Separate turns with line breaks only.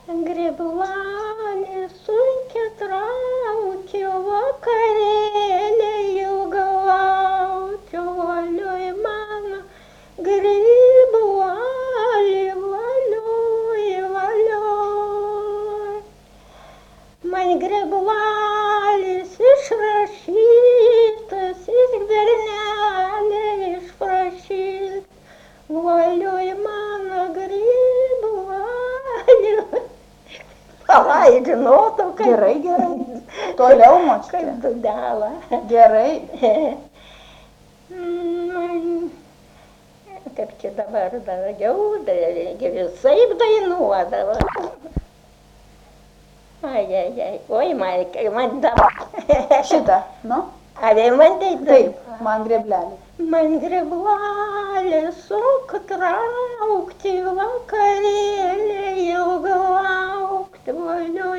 Grebulanį sunkia traukiu, vakarėlį ilgalaukiu, valioj mano grebulanį, valioj. Man grebulalis išrašytas, iš bernelė išprašytas, valioj mano grebulanį. Ai, žinotų, kaip...
Gerai, gerai. Toliau, močiute.
Kaip dudela.
Gerai.
Kaip čia dabar daugiau, visaip dainuodavo. Ai, oi, man dabar.
Šitą, nu?
Avė man taip.
Taip, man greblelį.
Man greblelį sunku traukti, vakarėlį ilgą laukti, valiu.